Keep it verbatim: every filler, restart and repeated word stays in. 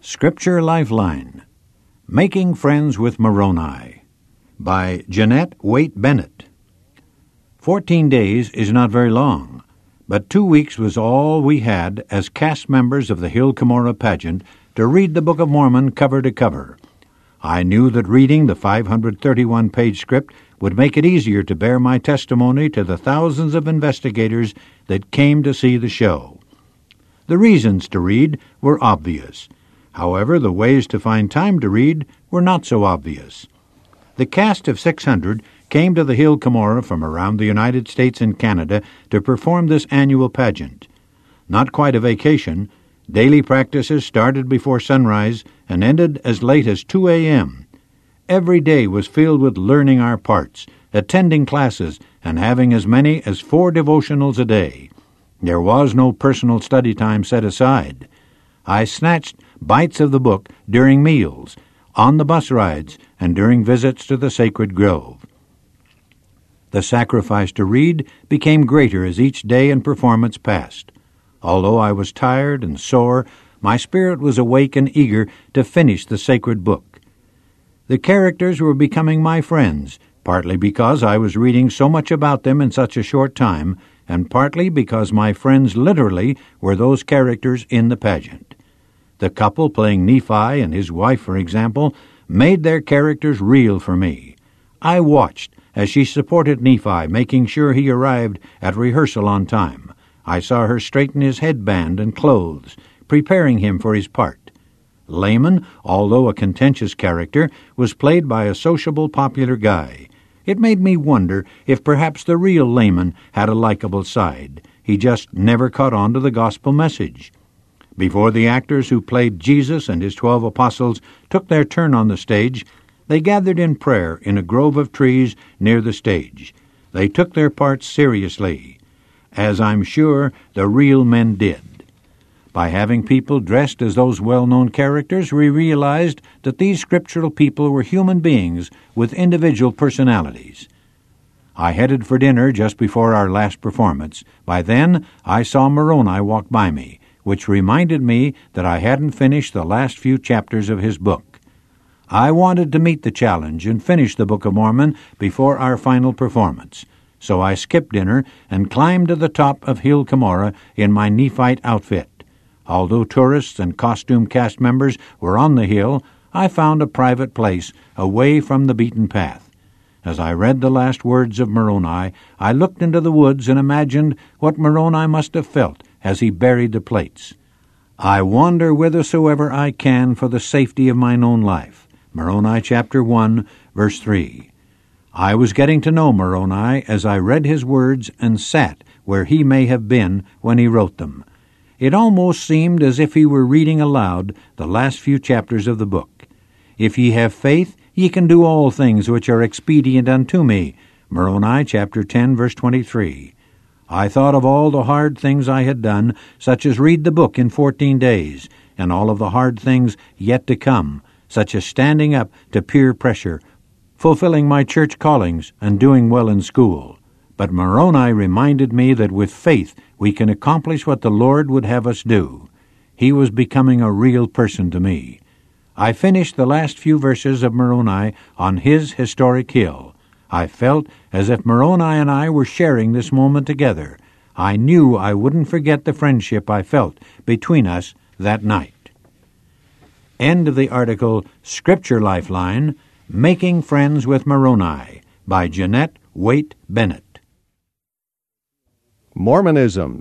Scripture Lifeline, Making Friends with Moroni, by Jeanette Waite Bennett. Fourteen days is not very long, but two weeks was all we had as cast members of the Hill Cumorah pageant to read the Book of Mormon cover to cover. I knew that reading the five hundred thirty-one page script would make it easier to bear my testimony to the thousands of investigators that came to see the show. The reasons to read were obvious. However, the ways to find time to read were not so obvious. The cast of six hundred came to the Hill Cumorah from around the United States and Canada to perform this annual pageant. Not quite a vacation, daily practices started before sunrise and ended as late as two a.m. Every day was filled with learning our parts, attending classes, and having as many as four devotionals a day. There was no personal study time set aside. I snatched bites of the book during meals, on the bus rides, and during visits to the sacred grove. The sacrifice to read became greater as each day and performance passed. Although I was tired and sore, my spirit was awake and eager to finish the sacred book. The characters were becoming my friends, partly because I was reading so much about them in such a short time, and partly because my friends literally were those characters in the pageant. The couple playing Nephi and his wife, for example, made their characters real for me. I watched as she supported Nephi, making sure he arrived at rehearsal on time. I saw her straighten his headband and clothes, preparing him for his part. Laman, although a contentious character, was played by a sociable, popular guy. It made me wonder if perhaps the real Laman had a likable side. He just never caught on to the gospel message. Before the actors who played Jesus and his twelve apostles took their turn on the stage, they gathered in prayer in a grove of trees near the stage. They took their parts seriously, as I'm sure the real men did. By having people dressed as those well-known characters, we realized that these scriptural people were human beings with individual personalities. I headed for dinner just before our last performance. By then, I saw Moroni walk by me, which reminded me that I hadn't finished the last few chapters of his book. I wanted to meet the challenge and finish the Book of Mormon before our final performance, so I skipped dinner and climbed to the top of Hill Cumorah in my Nephite outfit. Although tourists and costume cast members were on the hill, I found a private place away from the beaten path. As I read the last words of Moroni, I looked into the woods and imagined what Moroni must have felt as he buried the plates. I wander whithersoever I can for the safety of mine own life. Moroni chapter one, verse three. I was getting to know Moroni as I read his words and sat where he may have been when he wrote them. It almost seemed as if he were reading aloud the last few chapters of the book. If ye have faith, ye can do all things which are expedient unto me. Moroni chapter ten, verse twenty-three. I thought of all the hard things I had done, such as read the book in fourteen days, and all of the hard things yet to come, such as standing up to peer pressure, fulfilling my church callings, and doing well in school. But Moroni reminded me that with faith we can accomplish what the Lord would have us do. He was becoming a real person to me. I finished the last few verses of Moroni on his historic hill. I felt as if Moroni and I were sharing this moment together. I knew I wouldn't forget the friendship I felt between us that night. End of the article, Scripture Lifeline, Making Friends with Moroni, by Jeanette Waite Bennett. Mormonism.